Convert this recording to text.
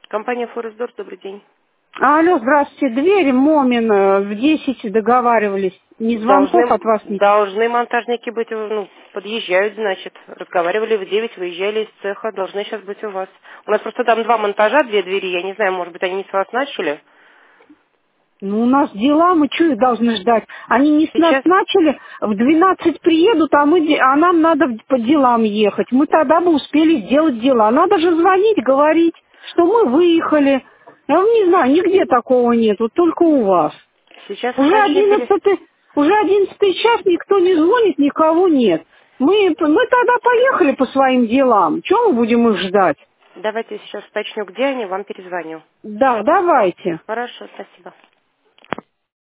Компания Форестдор, добрый день. Алло, здравствуйте. Двери Момин в 10 договаривались. Ни звонков от вас не... Должны монтажники быть, подъезжают, значит. Разговаривали в 9, выезжали из цеха, должны сейчас быть у вас. У нас просто там 2 монтажа, 2 двери, я не знаю, может быть, они не с вас начали. Ну, у нас дела, мы что их должны ждать? Они не с нас Сейчас, начали, в 12 приедут, а нам надо по делам ехать. Мы тогда бы успели сделать дела. Надо же звонить, говорить, что мы выехали. Я не знаю, нигде такого нет, вот только у вас. сейчас Уже хорошие. 11 час, никто не звонит, никого нет. Мы тогда поехали по своим делам. Чего мы будем их ждать? Давайте сейчас уточню, где они, вам перезвоню. Да, давайте. Хорошо, спасибо.